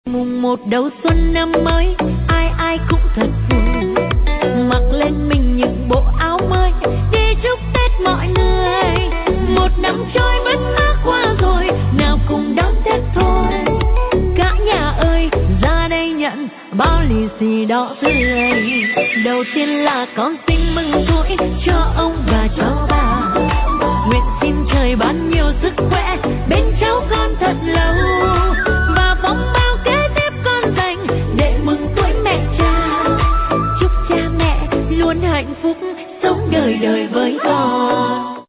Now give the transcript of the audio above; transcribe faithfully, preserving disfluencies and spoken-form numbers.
Mùng một đầu xuân năm mới, ai ai cũng thật vui, mặc lên mình những bộ áo mới đi chúc Tết mọi người. Một năm trôi mất mát qua rồi, nào cùng đón Tết thôi. Cả nhà ơi, ra đây nhận bao lì xì đỏ tươi. Đầu tiên là con xin mừng tuổi cho ông và cho